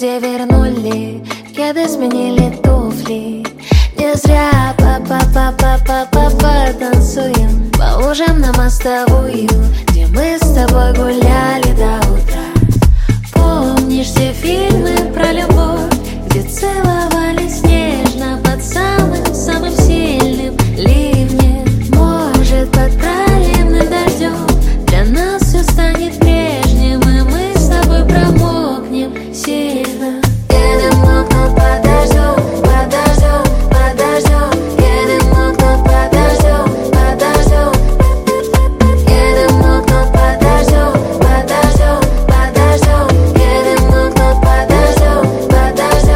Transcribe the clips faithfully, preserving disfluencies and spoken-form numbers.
где вернули, кеды сменили туфли. Не зря па-па-па-па-па-па танцуем по лужам на мостовую, где мы с тобой гуляли до утра. Помнишь все фильмы про любовь, где целовались нежно под самым-самым сильным ливнем? Может, под проливным дождем для нас все станет прежним, и мы с тобой промокнем сильно. Едем мокнуть под дождем, под дождем, под дождем. Едем мокнуть под дождем, под дождем. Едем мокнуть под дождем, под дождем, под дождем. Едем мокнуть под дождем, под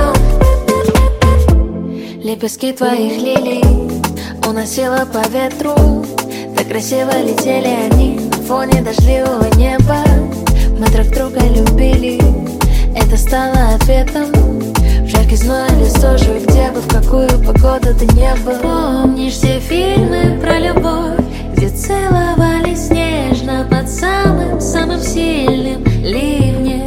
дождем. Лепестки твоих лилий уносила по ветру, так красиво летели они на фоне дождливого неба. Мы друг друга любили, это стало ответом. В жаркий зной или сожжу, где бы, в какую погоду ты не был. Помнишь все фильмы про любовь, где целовались нежно под самым-самым сильным ливнем?